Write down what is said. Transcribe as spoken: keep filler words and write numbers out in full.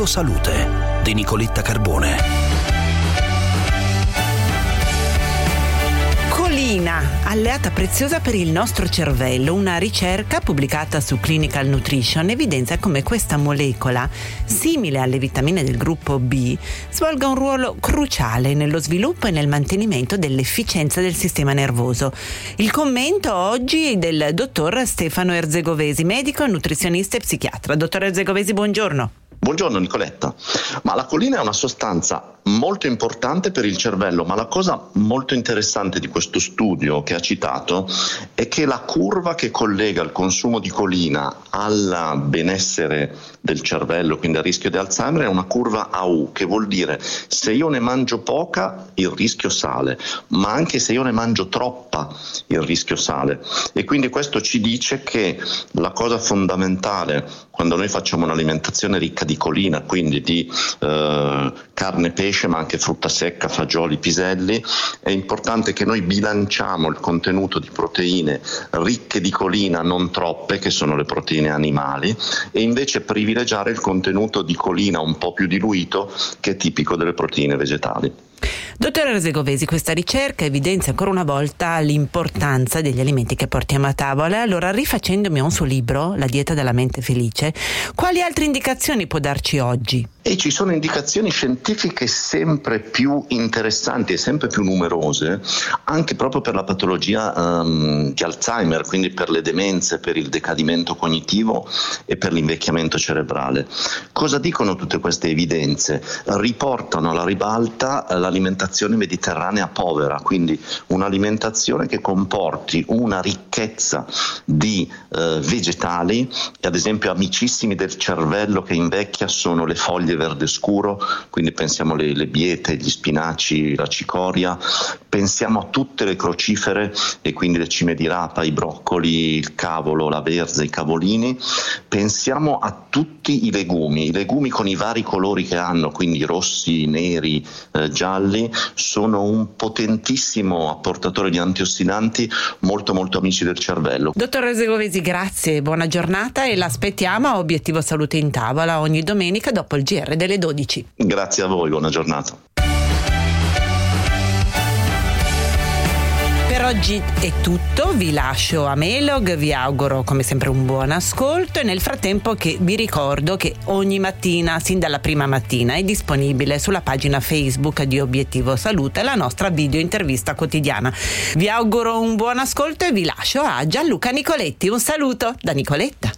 Obiettivo Salute di Nicoletta Carbone. Colina, alleata preziosa per il nostro cervello. Una ricerca pubblicata su Clinical Nutrition evidenzia come questa molecola, simile alle vitamine del gruppo B, svolga un ruolo cruciale nello sviluppo e nel mantenimento dell'efficienza del sistema nervoso. Il commento oggi del dottor Stefano Erzegovesi, medico, nutrizionista e psichiatra. Dottor Erzegovesi, buongiorno. Buongiorno Nicoletta, ma la colina è una sostanza molto importante per il cervello, ma la cosa molto interessante di questo studio che ha citato è che la curva che collega il consumo di colina al benessere del cervello, quindi al rischio di Alzheimer, è una curva A U, che vuol dire se io ne mangio poca il rischio sale, ma anche se io ne mangio troppa il rischio sale. E quindi questo ci dice che la cosa fondamentale quando noi facciamo un'alimentazione ricca di colina, quindi di eh, carne, pesce, ma anche frutta secca, fagioli, piselli, è importante che noi bilanciamo il contenuto di proteine ricche di colina, non troppe, che sono le proteine animali, e invece privilegiare il contenuto di colina un po' più diluito, che è tipico delle proteine vegetali. Dottor Erzegovesi, questa ricerca evidenzia ancora una volta l'importanza degli alimenti che portiamo a tavola. Allora, rifacendomi a un suo libro, La dieta della mente felice, quali altre indicazioni può darci oggi? E ci sono indicazioni scientifiche sempre più interessanti e sempre più numerose, anche proprio per la patologia um, di Alzheimer, quindi per le demenze, per il decadimento cognitivo e per l'invecchiamento cerebrale. Cosa dicono tutte queste evidenze? Riportano alla ribalta l'alimentazione mediterranea povera, quindi un'alimentazione che comporti una ricchezza di eh, vegetali, ad esempio amicissimi del cervello che invecchia sono le foglie verde scuro, quindi pensiamo alle le biete, gli spinaci, la cicoria, pensiamo a tutte le crocifere e quindi le cime di rapa, i broccoli, il cavolo, la verza, i cavolini, pensiamo a tutti i legumi, i legumi con i vari colori che hanno, quindi rossi, neri, eh, gialli, sono un potentissimo apportatore di antiossidanti molto molto amici del cervello. Dottor Erzegovesi, grazie, buona giornata e l'aspettiamo a Obiettivo Salute in Tavola ogni domenica dopo il G R delle dodici. Grazie a voi, buona giornata. Per oggi è tutto, vi lascio a Melog, vi auguro come sempre un buon ascolto e nel frattempo che vi ricordo che ogni mattina, sin dalla prima mattina, è disponibile sulla pagina Facebook di Obiettivo Salute la nostra video intervista quotidiana. Vi auguro un buon ascolto e vi lascio a Gianluca Nicoletti. Un saluto da Nicoletta.